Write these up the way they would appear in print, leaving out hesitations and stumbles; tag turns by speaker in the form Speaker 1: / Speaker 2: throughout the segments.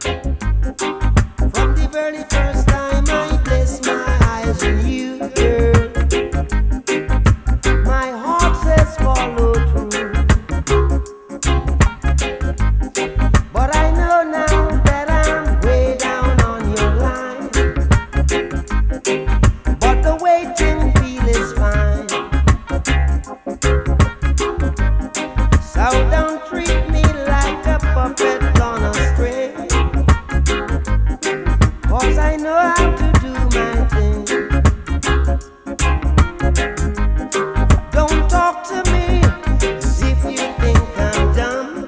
Speaker 1: From the very first time I placed my eyes on you, girl, my heart says follow through. But I know now that I'm way down on your line. But the waiting feel is fine. So don't treat me like a puppet on a string, 'cause I know how to do my thing. Don't talk to me as if you think I'm dumb.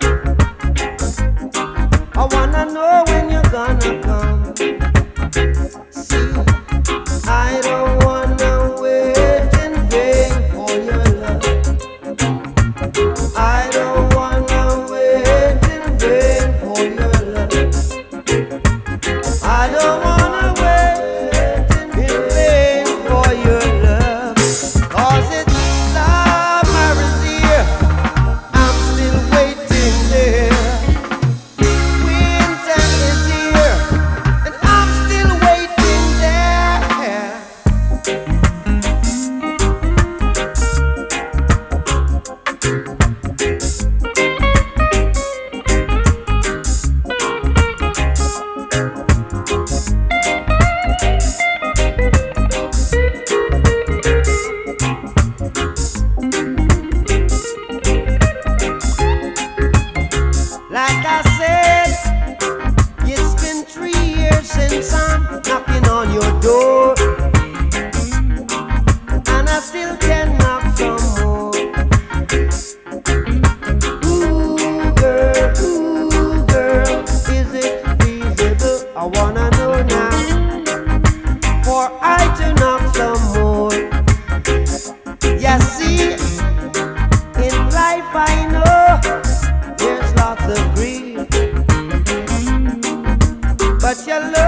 Speaker 1: I wanna know when you're gonna come. See, I don't wanna wait in vain for your love. I don't wanna wait in vain for your love. I don't wanna wait in vain for your love. 'Cause it's summer is here, I'm still waiting there. Winter is here, and I'm still waiting there. Like I said, it's been 3 years since I'm knocking on your door, and I still can knock some more. Ooh, girl, is it feasible? I wanna know now, for I to knock some more. You see, in life I know there's lots of grief, but your love